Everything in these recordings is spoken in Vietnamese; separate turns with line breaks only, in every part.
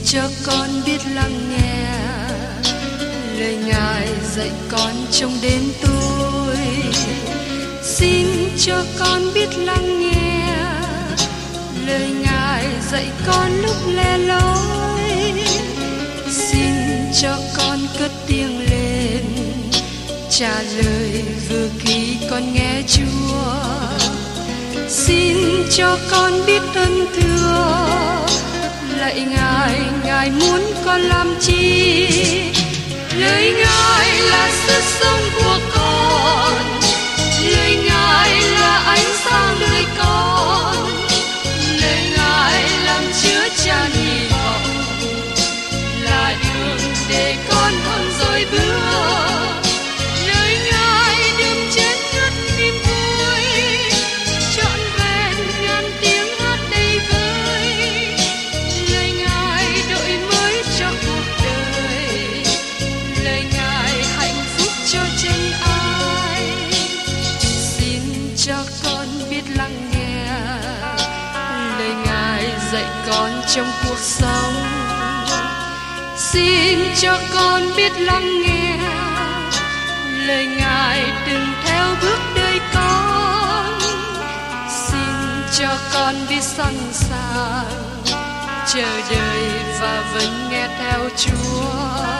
cho con biết lắng nghe lời Ngài dạy con trong đêm tối. Xin cho con biết lắng nghe lời Ngài dạy con lúc lẻ loi. Xin cho con cất tiếng lên trả lời vừa khi con nghe Chúa. Xin cho con biết ơn thưa lạy Ngài, Ngài muốn con làm chi? Lời Ngài là sức sống của con, lời Ngài là ánh sáng đời con, lời Ngài làm chứa chan hy vọng, là đường để con không dối bước. Lời Ngài đừng chết ngất niềm vui, trọn vẹn ngàn tiếng hát đầy vơi. Lời Ngài đổi mới cho cuộc đời, lời Ngài hạnh phúc cho chân ai. Xin cho con biết lắng nghe lời Ngài dạy con trong cuộc sống. Xin cho con biết lắng nghe lời Ngài từng theo bước đời con. Xin cho con biết sẵn sàng chờ đợi và vẫn nghe theo Chúa.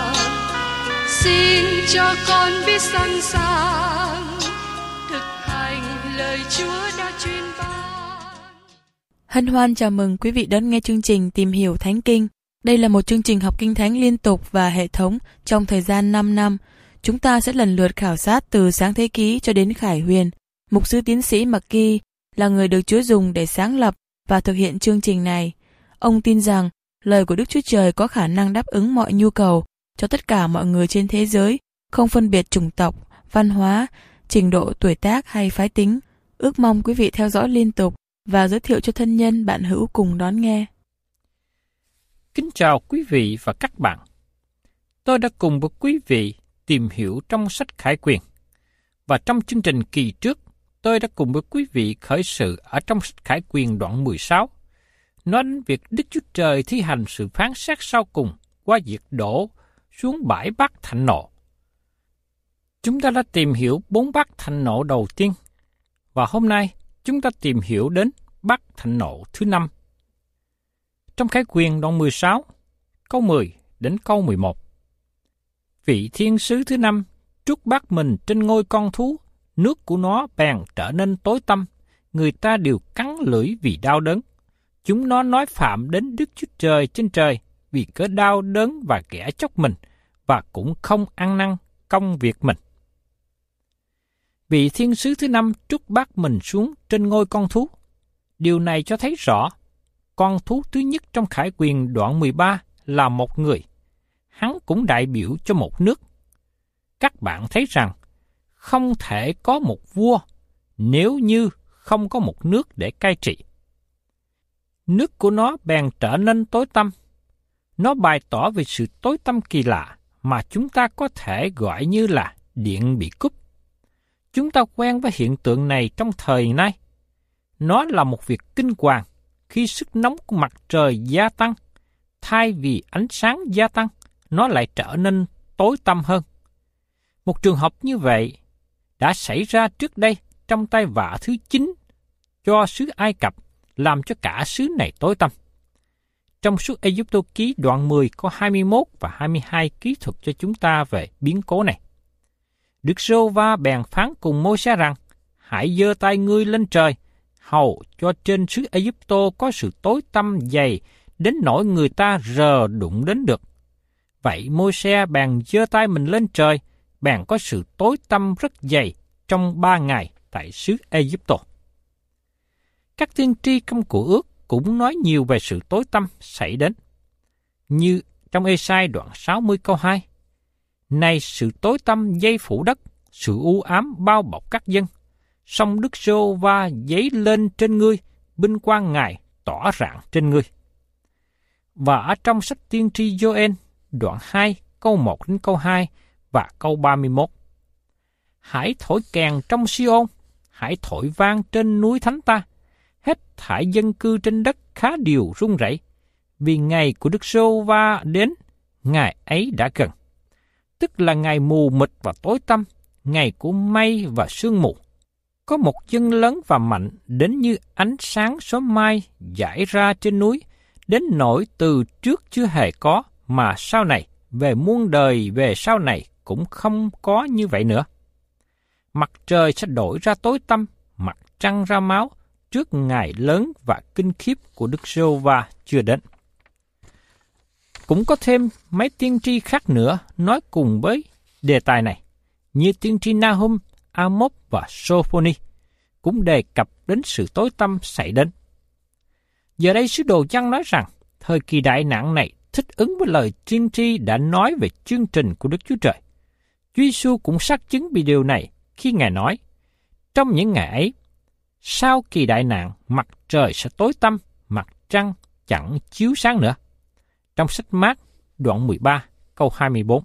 Xin cho con biết sẵn sàng thực hành lời Chúa đã truyền ban.
Hân hoan chào mừng quý vị đón nghe chương trình Tìm hiểu Thánh Kinh. Đây là một chương trình học Kinh Thánh liên tục và hệ thống trong thời gian 5 năm. Chúng ta sẽ lần lượt khảo sát từ Sáng Thế Ký cho đến Khải Huyền. Mục sư tiến sĩ McGee là người được Chúa dùng để sáng lập và thực hiện chương trình này. Ông tin rằng lời của Đức Chúa Trời có khả năng đáp ứng mọi nhu cầu cho tất cả mọi người trên thế giới, không phân biệt chủng tộc, văn hóa, trình độ tuổi tác hay phái tính. Ước mong quý vị theo dõi liên tục và giới thiệu cho thân nhân bạn hữu cùng đón nghe.
Kính chào quý vị và các bạn. Tôi đã cùng với quý vị tìm hiểu trong sách Khải Quyền. Và trong chương trình kỳ trước, tôi đã cùng với quý vị khởi sự ở trong sách Khải Quyền đoạn 16, nói đến việc Đức Chúa Trời thi hành sự phán xét sau cùng qua việc đổ xuống bãi bát thạnh nộ. Chúng ta đã tìm hiểu 4 bát thạnh nộ đầu tiên, và hôm nay chúng ta tìm hiểu đến bát thạnh nộ thứ 5. Trong Khải Quyền đoạn 16, câu 10 đến câu 11. Vị thiên sứ thứ 5 trút bát mình trên ngôi con thú, nước của nó bèn trở nên tối tăm, người ta đều cắn lưỡi vì đau đớn. Chúng nó nói phạm đến Đức Chúa Trời trên trời vì cớ đau đớn và ghẻ chóc mình, và cũng không ăn năn công việc mình. Vị thiên sứ thứ 5 trút bát mình xuống trên ngôi con thú. Điều này cho thấy rõ, con thú thứ nhất trong Khải Quyền đoạn 13 là một người. Hắn cũng đại biểu cho một nước. Các bạn thấy rằng, không thể có một vua nếu như không có một nước để cai trị. Nước của nó bèn trở nên tối tăm. Nó bày tỏ về sự tối tăm kỳ lạ mà chúng ta có thể gọi như là điện bị cúp. Chúng ta quen với hiện tượng này trong thời nay. Nó là một việc kinh hoàng khi sức nóng của mặt trời gia tăng. Thay vì ánh sáng gia tăng, nó lại trở nên tối tăm hơn. Một trường hợp như vậy đã xảy ra trước đây trong tai vạ thứ 9 cho xứ Ai Cập, làm cho cả xứ này tối tăm. Trong suốt Ê-díp-tô ký đoạn 10 có 21 và 22 kỹ thuật cho chúng ta về biến cố này. Đức Giê-hô-va bèn phán cùng Môi-se rằng, hãy giơ tay ngươi lên trời, hầu cho trên xứ Ê-díp-tô có sự tối tăm dày đến nỗi người ta rờ đụng đến được. Vậy Môi-se bèn giơ tay mình lên trời, bèn có sự tối tăm rất dày trong 3 ngày tại xứ Ê-díp-tô. Các tiên tri trong Cựu Ước cũng nói nhiều về sự tối tăm xảy đến. Như trong Ê-sai đoạn 60 câu 2, này sự tối tăm dây phủ đất, sự u ám bao bọc các dân, song Đức Giê-hô-va dấy lên trên ngươi, binh quang Ngài tỏ rạng trên ngươi. Và ở trong sách tiên tri Gio-en đoạn 2 câu 1 đến câu 2 và câu 31. Hãy thổi kèn trong Si-ôn, hãy thổi vang trên núi thánh ta, hết thảy dân cư trên đất khá điều run rẩy, vì ngày của Đức Giê-hô-va đến, ngày ấy đã gần. Tức là ngày mù mịt và tối tăm, ngày của mây và sương mù. Có một dân lớn và mạnh đến như ánh sáng sớm mai rải ra trên núi, đến nỗi từ trước chưa hề có, mà sau này, về muôn đời về sau này cũng không có như vậy nữa. Mặt trời sẽ đổi ra tối tăm, mặt trăng ra máu, trước ngày lớn và kinh khiếp của Đức Giê-hô-va chưa đến. Cũng có thêm mấy tiên tri khác nữa nói cùng với đề tài này, như tiên tri Nahum, Amos và Sophoni, cũng đề cập đến sự tối tăm xảy đến. Giờ đây sứ đồ Giăng nói rằng, thời kỳ đại nạn này thích ứng với lời tiên tri đã nói về chương trình của Đức Chúa Trời. Chúa Giêsu cũng xác chứng về điều này khi Ngài nói, trong những ngày ấy, sau kỳ đại nạn, mặt trời sẽ tối tăm, mặt trăng chẳng chiếu sáng nữa. Trong sách Mác, đoạn 13, câu 24.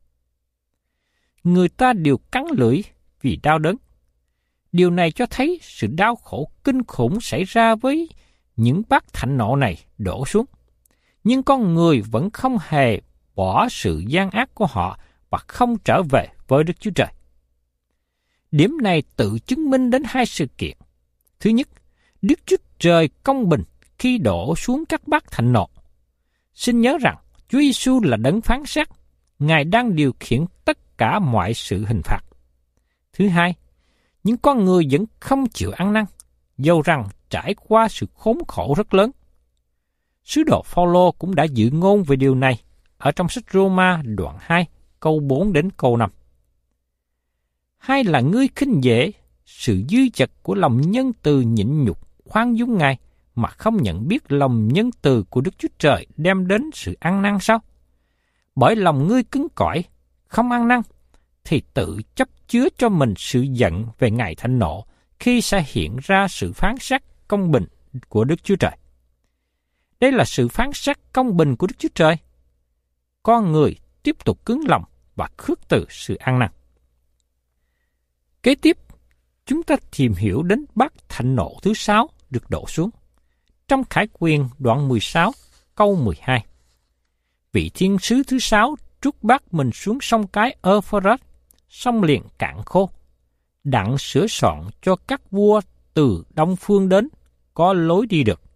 Người ta đều cắn lưỡi vì đau đớn. Điều này cho thấy sự đau khổ kinh khủng xảy ra với những bát thạnh nộ này đổ xuống. Nhưng con người vẫn không hề bỏ sự gian ác của họ và không trở về với Đức Chúa Trời. Điểm này tự chứng minh đến hai sự kiện. Thứ nhất, Đức Chúa Trời công bình khi đổ xuống các bát thạnh nộ. Xin nhớ rằng Chúa Giêsu là đấng phán xét, Ngài đang điều khiển tất cả mọi sự hình phạt. Thứ hai, những con người vẫn không chịu ăn năn, dầu rằng trải qua sự khốn khổ rất lớn. Sứ đồ Phao-lô cũng đã dự ngôn về điều này ở trong sách Rô-ma đoạn 2, câu 4 đến câu 5. Hay là ngươi khinh dễ sự dư dật của lòng nhân từ nhịn nhục khoan dung Ngài mà không nhận biết lòng nhân từ của Đức Chúa Trời đem đến sự ăn năn sao? Bởi lòng ngươi cứng cỏi, không ăn năn, thì tự chấp chứa cho mình sự giận về ngày thạnh nộ khi sẽ hiện ra sự phán xét công bình của Đức Chúa Trời. Đây là sự phán xét công bình của Đức Chúa Trời. Con người tiếp tục cứng lòng và khước từ sự ăn năn. Kế tiếp, chúng ta tìm hiểu đến bát thạnh nộ thứ 6 được đổ xuống. Trong Khải Quyền đoạn 16, câu 12. Vị thiên sứ thứ 6 trút bát mình xuống sông cái Euphrates, sông liền cạn khô, đặng sửa soạn cho các vua từ đông phương đến có lối đi được.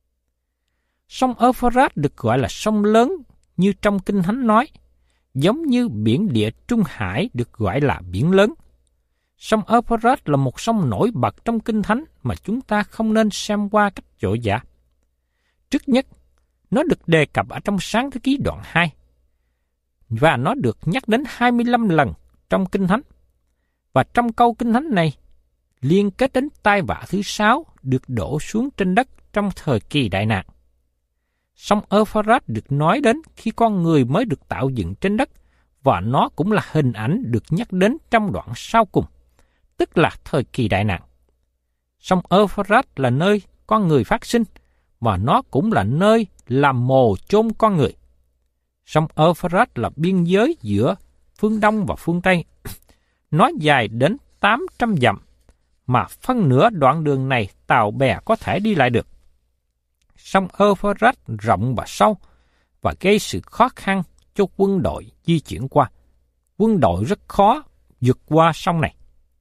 Sông Euphrates được gọi là sông lớn như trong Kinh Thánh nói, giống như biển Địa Trung Hải được gọi là biển lớn. Sông Euphrates là một sông nổi bật trong Kinh Thánh mà chúng ta không nên xem qua cách dội dã. Trước nhất, nó được đề cập ở trong Sáng Thế Ký đoạn 2, và nó được nhắc đến 25 lần trong Kinh Thánh. Và trong câu Kinh Thánh này, liên kết đến tai vạ thứ 6 được đổ xuống trên đất trong thời kỳ đại nạn. Sông Euphrates được nói đến khi con người mới được tạo dựng trên đất, và nó cũng là hình ảnh được nhắc đến trong đoạn sau cùng, tức là thời kỳ đại nạn. Sông Euphrates là nơi con người phát sinh, và nó cũng là nơi làm mồ chôn con người. Sông Euphrates là biên giới giữa phương Đông và phương Tây. Nó dài đến 800 dặm, mà phân nửa đoạn đường này tàu bè có thể đi lại được. Sông Euphrates rộng và sâu, và gây sự khó khăn cho quân đội di chuyển qua. Quân đội rất khó vượt qua sông này.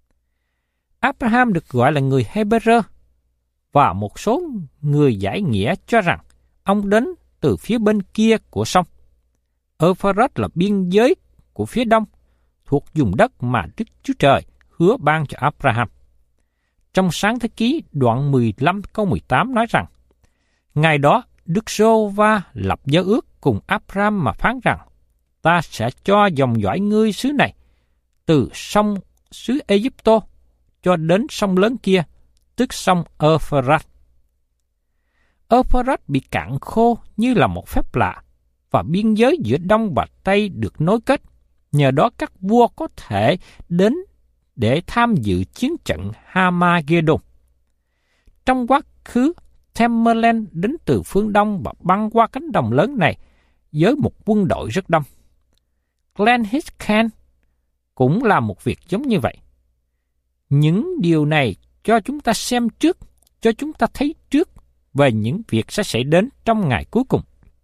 Abraham được gọi là người Hebrew, và một số người giải nghĩa cho rằng ông đến từ phía bên kia của sông. Euphrates là biên giới của phía đông, thuộc vùng đất mà Đức Chúa Trời hứa ban cho Abraham. Trong Sáng Thế Ký đoạn 15 câu 18 nói rằng, ngày đó Đức Giê-hô-va lập giao ước cùng Abraham mà phán rằng, ta sẽ cho dòng dõi ngươi xứ này, từ sông xứ Ê-díp-tô cho đến sông lớn kia, tức sông Euphrates. Euphrates bị cạn khô như là một phép lạ, và biên giới giữa Đông và Tây được nối kết. Nhờ đó các vua có thể đến để tham dự chiến trận Hamagedon. Trong quá khứ, Tamerlane đến từ phương Đông và băng qua cánh đồng lớn này với một quân đội rất đông. Genghis Khan cũng làm một việc giống như vậy. Những điều này cho chúng ta xem trước, cho chúng ta thấy trước về những việc sẽ xảy đến trong ngày cuối cùng.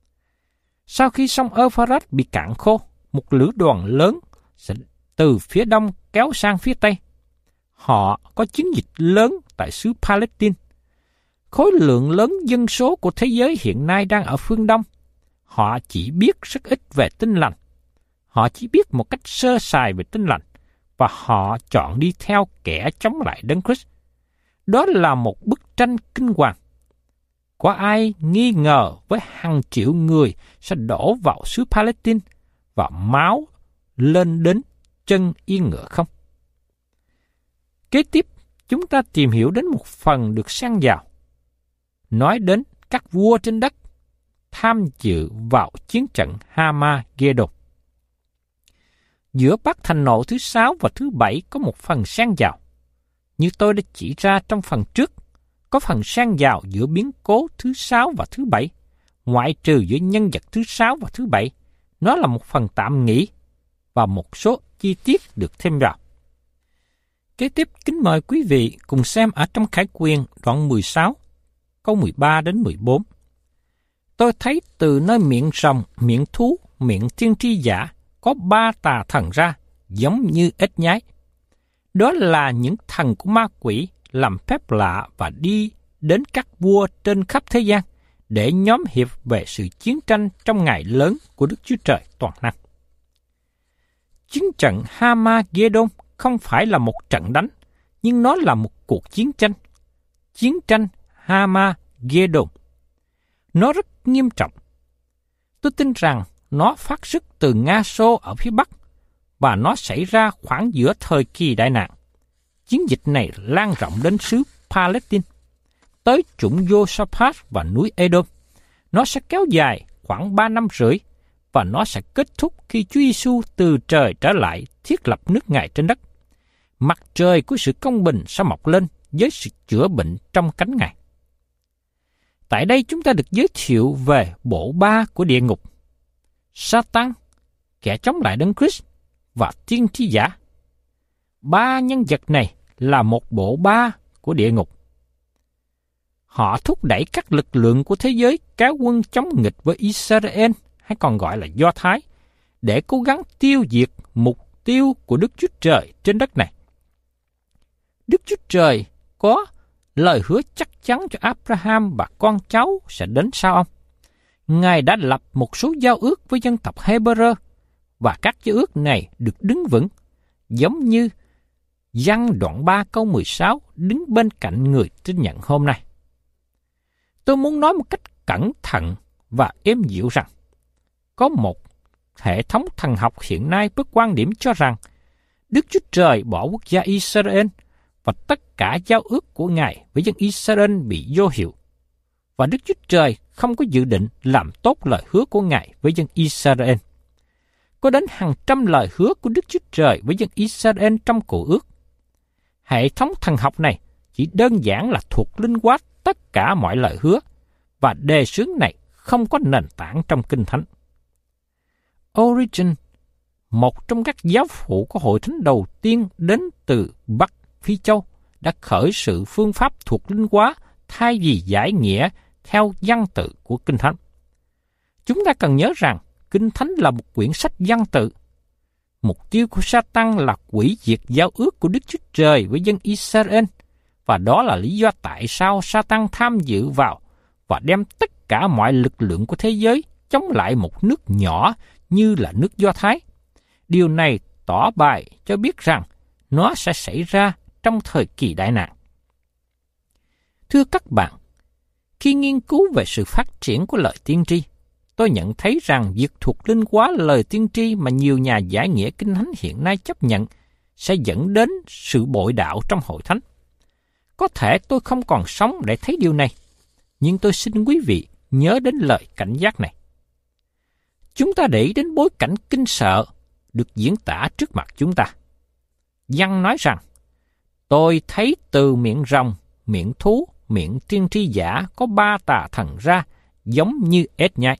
Sau khi sông Euphrates bị cạn khô, một lữ đoàn lớn sẽ từ phía đông kéo sang phía tây. Họ có chiến dịch lớn tại xứ Palestine. Khối lượng lớn dân số của thế giới hiện nay đang ở phương Đông. Họ chỉ biết rất ít về Tin Lành. Họ chỉ biết một cách sơ sài về Tin Lành, và họ chọn đi theo kẻ chống lại Đấng Christ. Đó là một bức tranh kinh hoàng. Có ai nghi ngờ với hàng triệu người sẽ đổ vào xứ Palestine và máu lên đến chân yên ngựa không? Kế tiếp, chúng ta tìm hiểu đến một phần được xen vào, nói đến các vua trên đất tham dự vào chiến trận Hamageddon. Giữa bát thành nộ thứ 6 và thứ 7 có một phần xen vào. Như tôi đã chỉ ra trong phần trước, có phần xen vào giữa biến cố thứ 6 và thứ 7, ngoại trừ giữa nhân vật thứ 6 và thứ 7. Nó là một phần tạm nghỉ và một số chi tiết được thêm vào. Kế tiếp, kính mời quý vị cùng xem ở trong Khải Quyền đoạn 16, câu 13 đến 14. Tôi thấy từ nơi miệng rồng, miệng thú, miệng tiên tri giả có 3 tà thần ra, giống như ếch nhái. Đó là những thần của ma quỷ làm phép lạ và đi đến các vua trên khắp thế gian để nhóm hiệp về sự chiến tranh trong ngày lớn của Đức Chúa Trời toàn năng. Chiến trận Hamageddon không phải là một trận đánh, nhưng nó là một cuộc chiến tranh. Chiến tranh Hamageddon. Nó rất nghiêm trọng. Tôi tin rằng nó phát xuất từ Nga Xô ở phía Bắc, và nó xảy ra khoảng giữa thời kỳ đại nạn. Chiến dịch này lan rộng đến xứ Palestine, tới chủng Josaphat và núi Edom. Nó sẽ kéo dài khoảng 3 năm rưỡi, và nó sẽ kết thúc khi Chúa Giêsu từ trời trở lại thiết lập nước Ngài trên đất. Mặt trời của sự công bình sẽ mọc lên với sự chữa bệnh trong cánh Ngài. Tại đây chúng ta được giới thiệu về bộ ba của địa ngục: Satan, kẻ chống lại Đấng Christ, và tiên tri giả. 3 nhân vật này là một bộ ba của địa ngục. Họ thúc đẩy các lực lượng của thế giới kéo quân chống nghịch với Israel, hay còn gọi là Do Thái, để cố gắng tiêu diệt mục tiêu của Đức Chúa Trời trên đất này. Đức Chúa Trời có lời hứa chắc chắn cho Abraham và con cháu sẽ đến sau ông. Ngài đã lập một số giao ước với dân tộc Hebrew, và các giao ước này được đứng vững, giống như Giăng đoạn 3 câu 16 đứng bên cạnh người tin nhận hôm nay. Tôi muốn nói một cách cẩn thận và êm dịu rằng, có một hệ thống thần học hiện nay với quan điểm cho rằng Đức Chúa Trời bỏ quốc gia Israel và tất cả giao ước của Ngài với dân Israel bị vô hiệu, và Đức Chúa Trời không có dự định làm tốt lời hứa của Ngài với dân Israel. Có đến hàng trăm lời hứa của Đức Chúa Trời với dân Israel trong Cựu Ước. Hệ thống thần học này chỉ đơn giản là thuộc linh hóa tất cả mọi lời hứa, và đề xướng này không có nền tảng trong Kinh Thánh. Origen, một trong các giáo phụ của hội thánh đầu tiên đến từ Bắc Phi Châu, đã khởi sự phương pháp thuộc linh hóa thay vì giải nghĩa theo văn tự của Kinh Thánh. Chúng ta cần nhớ rằng Kinh Thánh là một quyển sách văn tự. Mục tiêu của Satan là hủy diệt giao ước của Đức Chúa Trời với dân Israel, và đó là lý do tại sao Satan tham dự vào và đem tất cả mọi lực lượng của thế giới chống lại một nước nhỏ như là nước Do Thái. Điều này tỏ bày cho biết rằng nó sẽ xảy ra trong thời kỳ đại nạn. Thưa các bạn, khi nghiên cứu về sự phát triển của lời tiên tri, tôi nhận thấy rằng việc thuộc linh hóa lời tiên tri mà nhiều nhà giải nghĩa Kinh Thánh hiện nay chấp nhận sẽ dẫn đến sự bội đạo trong hội thánh. Có thể tôi không còn sống để thấy điều này, nhưng tôi xin quý vị nhớ đến lời cảnh giác này. Chúng ta để ý đến bối cảnh kinh sợ được diễn tả trước mặt chúng ta. Giăng nói rằng, tôi thấy từ miệng rồng, miệng thú, miệng tiên tri giả có 3 tà thần ra, giống như ếch nhái.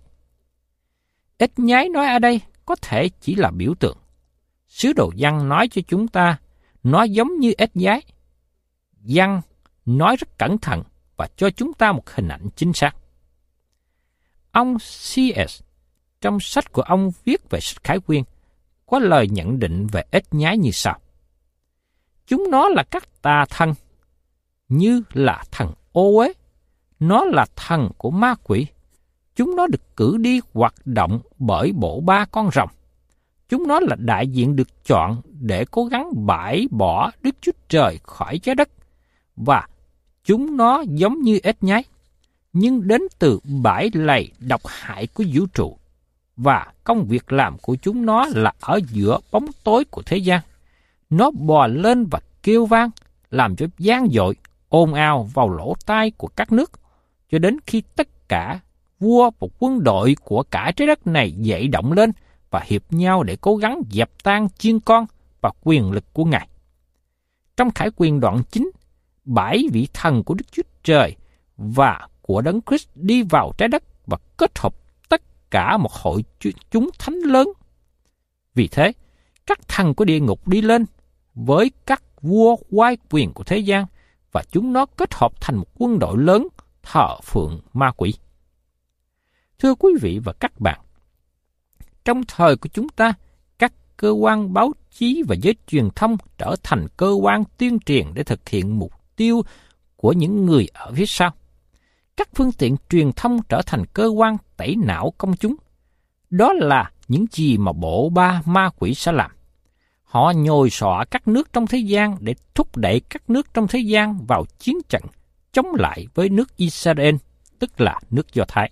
Ếch nhái nói ở đây có thể chỉ là biểu tượng. Sứ đồ Giăng nói cho chúng ta, nó giống như ếch nhái. Giăng nói rất cẩn thận và cho chúng ta một hình ảnh chính xác. Ông C.S. trong sách của ông viết về sách Khải Quyên, có lời nhận định về ếch nhái như sau. Chúng nó là các tà thần, như là thần ô uế. Nó là thần của ma quỷ. Chúng nó được cử đi hoạt động bởi bộ ba con rồng. Chúng nó là đại diện được chọn để cố gắng bãi bỏ Đức Chúa Trời khỏi trái đất. Và chúng nó giống như ếch nhái, nhưng đến từ bãi lầy độc hại của vũ trụ. Và công việc làm của chúng nó là ở giữa bóng tối của thế gian. Nó bò lên và kêu vang, làm cho gian dội, ồn ào vào lỗ tai của các nước, cho đến khi tất cả vua và quân đội của cả trái đất này dậy động lên và hiệp nhau để cố gắng dẹp tan chiên con và quyền lực của Ngài. Trong Khải Quyên đoạn 9, 7 vị thần của Đức Chúa Trời và của Đấng Christ đi vào trái đất và kết hợp tất cả một hội chúng thánh lớn. Vì thế, các thần của địa ngục đi lên với các vua oai quyền của thế gian, và chúng nó kết hợp thành một quân đội lớn thờ phượng ma quỷ. Thưa quý vị và các bạn, trong thời của chúng ta, các cơ quan báo chí và giới truyền thông trở thành cơ quan tuyên truyền để thực hiện mục tiêu của những người ở phía sau. Các phương tiện truyền thông trở thành cơ quan tẩy não công chúng. Đó là những gì mà bộ ba ma quỷ sẽ làm. Họ nhồi xỏ các nước trong thế gian để thúc đẩy các nước trong thế gian vào chiến trận chống lại với nước Israel, tức là nước Do Thái.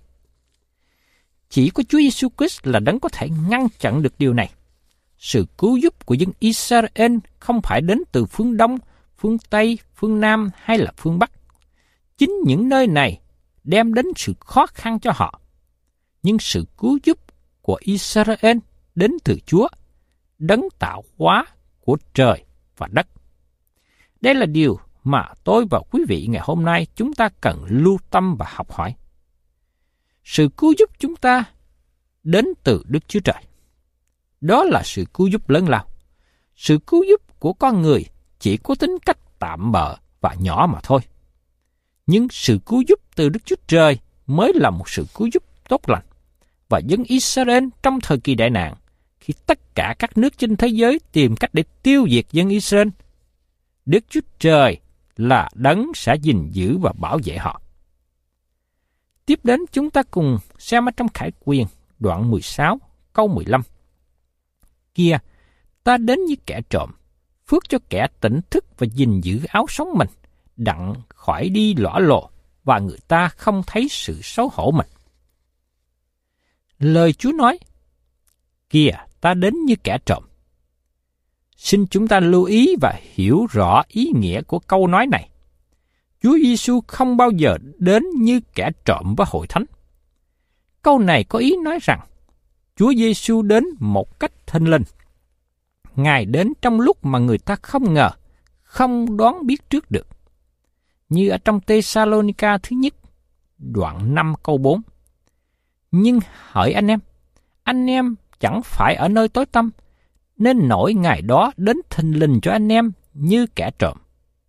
Chỉ có Chúa Giêsu Christ là đấng có thể ngăn chặn được điều này. Sự cứu giúp của dân Israel không phải đến từ phương Đông, phương Tây, phương Nam hay là phương Bắc. Chính những nơi này đem đến sự khó khăn cho họ. Nhưng sự cứu giúp của Israel đến từ Chúa, đấng tạo hóa của trời và đất. Đây là điều mà tôi và quý vị ngày hôm nay chúng ta cần lưu tâm và học hỏi. Sự cứu giúp chúng ta đến từ Đức Chúa Trời. Đó là sự cứu giúp lớn lao. Sự cứu giúp của con người chỉ có tính cách tạm bợ và nhỏ mà thôi. Nhưng sự cứu giúp từ Đức Chúa Trời mới là một sự cứu giúp tốt lành. Và dân Israel trong thời kỳ đại nạn, khi tất cả các nước trên thế giới tìm cách để tiêu diệt dân Israel, Đức Chúa Trời là đấng sẽ gìn giữ và bảo vệ họ. Tiếp đến chúng ta cùng xem ở trong Khải Quyên đoạn 16 câu 15. Kia, ta đến như kẻ trộm, phước cho kẻ tỉnh thức và gìn giữ áo sống mình, đặng khỏi đi lõa lồ và người ta không thấy sự xấu hổ mình. Lời Chúa nói, kìa, ta đến như kẻ trộm. Xin chúng ta lưu ý và hiểu rõ ý nghĩa của câu nói này. Chúa Giêsu không bao giờ đến như kẻ trộm với hội thánh. Câu này có ý nói rằng Chúa Giêsu đến một cách thinh linh. Ngài đến trong lúc mà người ta không ngờ, không đoán biết trước được. Như ở trong Tê-sa-lô-ni-ca thứ nhất, đoạn 5 câu 4. Nhưng hỡi anh em chẳng phải ở nơi tối tăm, nên nỗi ngày đó đến thình lình cho anh em như kẻ trộm.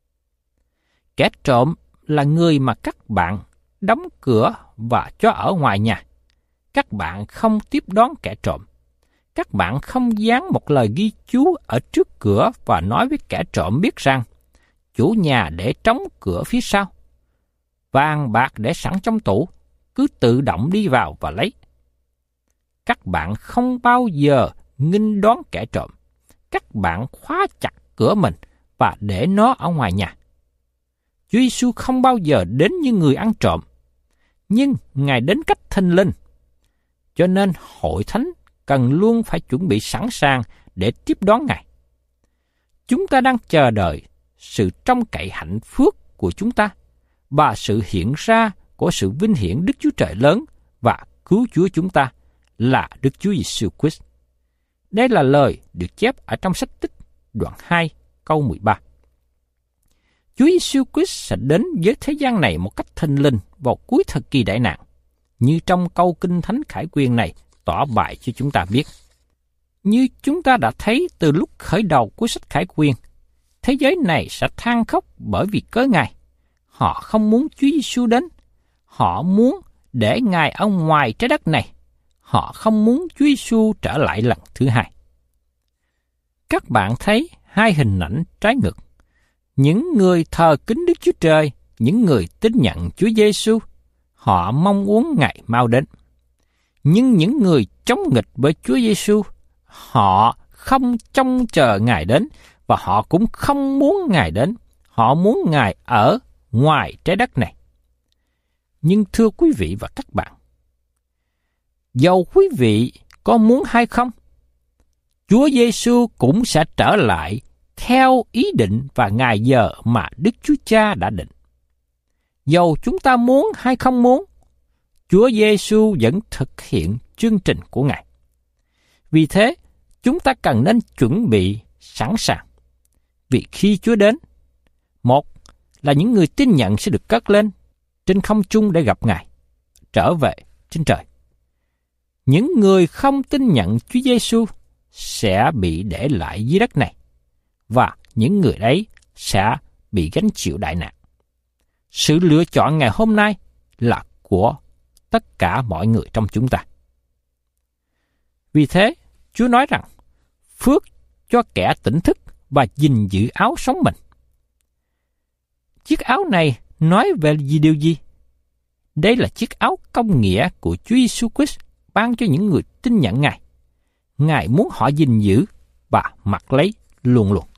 Kẻ trộm là người mà các bạn đóng cửa và cho ở ngoài nhà. Các bạn không tiếp đón kẻ trộm. Các bạn không dán một lời ghi chú ở trước cửa và nói với kẻ trộm biết rằng chủ nhà để trống cửa phía sau. Vàng bạc để sẵn trong tủ, cứ tự động đi vào và lấy. Các bạn không bao giờ nghênh đón kẻ trộm. Các bạn khóa chặt cửa mình và để nó ở ngoài nhà. Chúa Giêsu không bao giờ đến như người ăn trộm, nhưng Ngài đến cách thinh linh. Cho nên hội thánh cần luôn phải chuẩn bị sẵn sàng để tiếp đón Ngài. Chúng ta đang chờ đợi sự trông cậy hạnh phúc của chúng ta và sự hiện ra của sự vinh hiển Đức Chúa Trời lớn và cứu Chúa chúng ta là Đức Chúa Giêsu Christ. Đây là lời được chép ở trong sách Tích đoạn 2 câu 13. Chúa Giêsu Christ sẽ đến với thế gian này một cách thình lình vào cuối thời kỳ đại nạn, như trong câu Kinh Thánh Khải Quyên này tỏ bày cho chúng ta biết. Như chúng ta đã thấy từ lúc khởi đầu của sách Khải Quyên, thế giới này sẽ than khóc bởi vì cớ Ngài. Họ không muốn Chúa Giêsu đến, họ muốn để Ngài ở ngoài trái đất này. họ không muốn Chúa Giêsu trở lại lần thứ hai. Các bạn thấy hai hình ảnh trái ngược. Những người thờ kính Đức Chúa Trời, những người tin nhận Chúa Giêsu, họ mong muốn Ngài mau đến. Nhưng những người chống nghịch với Chúa Giêsu, họ không trông chờ Ngài đến và họ cũng không muốn Ngài đến. Họ muốn Ngài ở ngoài trái đất này. Nhưng thưa quý vị và các bạn, dầu quý vị có muốn hay không, Chúa Giêsu cũng sẽ trở lại theo ý định và ngày giờ mà Đức Chúa Cha đã định. Dầu chúng ta muốn hay không muốn, Chúa Giêsu vẫn thực hiện chương trình của Ngài. Vì thế, chúng ta cần nên chuẩn bị sẵn sàng. Vì khi Chúa đến, một là những người tin nhận sẽ được cất lên trên không trung để gặp Ngài, trở về trên trời. Những người không tin nhận Chúa Giêsu sẽ bị để lại dưới đất này, và những người ấy sẽ bị gánh chịu đại nạn. Sự lựa chọn ngày hôm nay là của tất cả mọi người trong chúng ta. Vì thế, Chúa nói rằng, phước cho kẻ tỉnh thức và gìn giữ áo sống mình. Chiếc áo này nói về điều gì? Đây là chiếc áo công nghĩa của Chúa Giêsu Christ ban cho những người tin nhận Ngài. Ngài muốn họ gìn giữ và mặc lấy luôn luôn.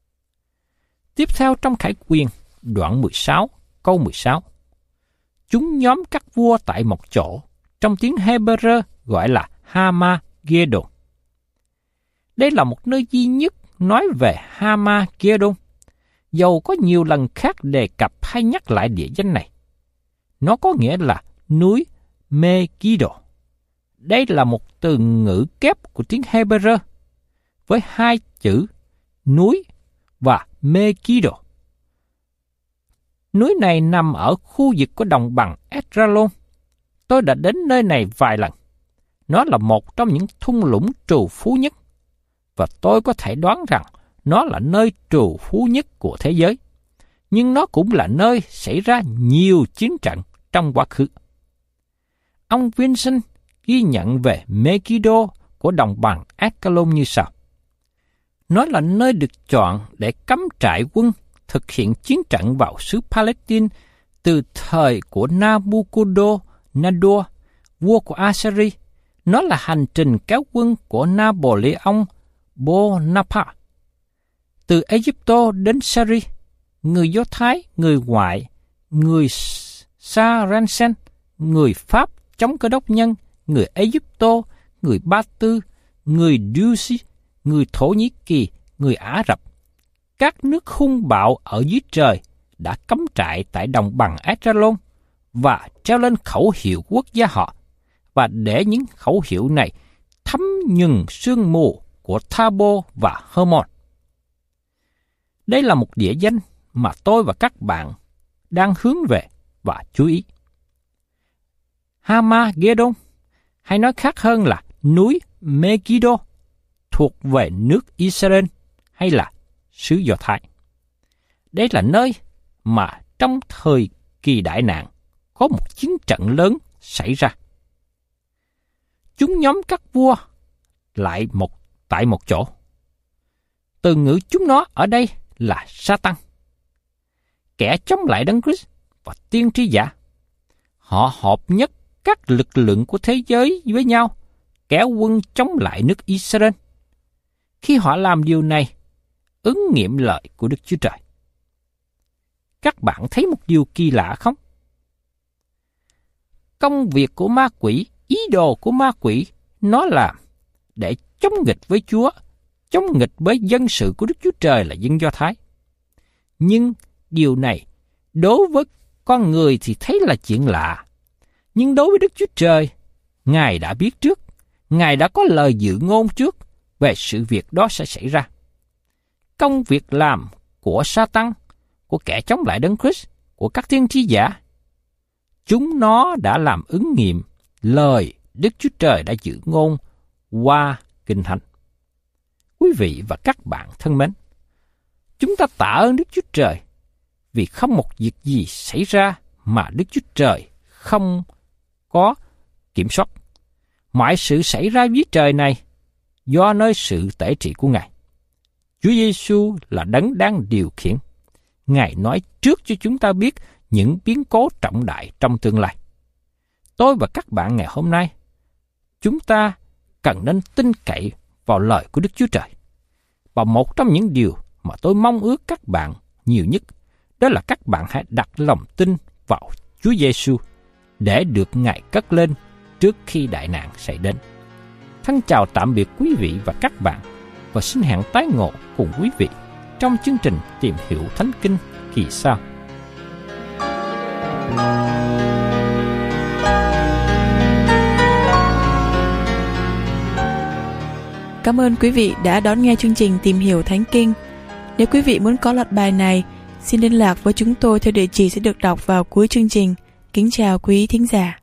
Tiếp theo trong Khải Quyền, đoạn 16, câu 16. Chúng nhóm các vua tại một chỗ, trong tiếng Hebrew gọi là Hamagedon. Đây là một nơi duy nhất nói về Hamagedon, dầu có nhiều lần khác đề cập hay nhắc lại địa danh này. Nó có nghĩa là núi Megiddo. Đây là một từ ngữ kép của tiếng Hebrew với hai chữ núi và Megiddo. Núi này nằm ở khu vực của đồng bằng Esdraelon. Tôi đã đến nơi này vài lần. Nó là một trong những thung lũng trù phú nhất, và tôi có thể đoán rằng nó là nơi trù phú nhất của thế giới. Nhưng nó cũng là nơi xảy ra nhiều chiến trận trong quá khứ. Ông Vincent ghi nhận về Megiddo của đồng bằng Esdraelon như sau. Nó là nơi được chọn để cắm trại quân thực hiện chiến trận vào xứ Palestine từ thời của Nabucodonosor, vua của Assyria. Nó là hành trình kéo quân của Napoleon Bonaparte. Từ Egypto đến Syria, người Do Thái, người ngoại, người Saracen, người Pháp chống Cơ Đốc nhân, người Egypto, người Ba Tư, người Dusi, người Thổ Nhĩ Kỳ, người Ả Rập. Các nước hung bạo ở dưới trời đã cắm trại tại đồng bằng Esdraelon và treo lên khẩu hiệu quốc gia họ, và để những khẩu hiệu này thấm nhuần sương mù của Thabo và Hermon. Đây là một địa danh mà tôi và các bạn đang hướng về và chú ý. Hamagedon, hay nói khác hơn là núi Megiddo, thuộc về nước Israel hay là xứ Do Thái. Đây là nơi mà trong thời kỳ đại nạn có một chiến trận lớn xảy ra. Chúng nhóm các vua lại tại một chỗ. Từ ngữ chúng nó ở đây là Satan, kẻ chống lại Đấng Christ và tiên tri giả. Họ hợp nhất các lực lượng của thế giới với nhau, kéo quân chống lại nước Israel. Khi họ làm điều này, ứng nghiệm lời của Đức Chúa Trời. Các bạn thấy một điều kỳ lạ không? Công việc của ma quỷ, ý đồ của ma quỷ, nó làm để chống nghịch với Chúa, chống nghịch với dân sự của Đức Chúa Trời là dân Do Thái. Nhưng điều này đối với con người thì thấy là chuyện lạ. Nhưng đối với Đức Chúa Trời, Ngài đã biết trước, Ngài đã có lời dự ngôn trước về sự việc đó sẽ xảy ra. Công việc làm của Satan, của kẻ chống lại Đấng Christ, của các tiên tri giả, chúng nó đã làm ứng nghiệm lời Đức Chúa Trời đã dự ngôn qua Kinh Thánh. Quý vị và các bạn thân mến, chúng ta tạ ơn Đức Chúa Trời vì không một việc gì xảy ra mà Đức Chúa Trời không có kiểm soát. Mọi sự xảy ra dưới trời này do nơi sự tể trị của Ngài. Chúa Giêsu là đấng đang điều khiển. Ngài nói trước cho chúng ta biết những biến cố trọng đại trong tương lai. Tôi và các bạn ngày hôm nay, chúng ta cần nên tin cậy vào lời của Đức Chúa Trời. Và một trong những điều mà tôi mong ước các bạn nhiều nhất, đó là các bạn hãy đặt lòng tin vào Chúa Giêsu để được Ngài cất lên trước khi đại nạn xảy đến. Thân chào tạm biệt quý vị và các bạn, và xin hẹn tái ngộ cùng quý vị trong chương trình Tìm Hiểu Thánh Kinh kỳ sau.
Cảm ơn quý vị đã đón nghe chương trình Tìm Hiểu Thánh Kinh. Nếu quý vị muốn có loạt bài này, xin liên lạc với chúng tôi theo địa chỉ sẽ được đọc vào cuối chương trình. Kính chào quý thính giả.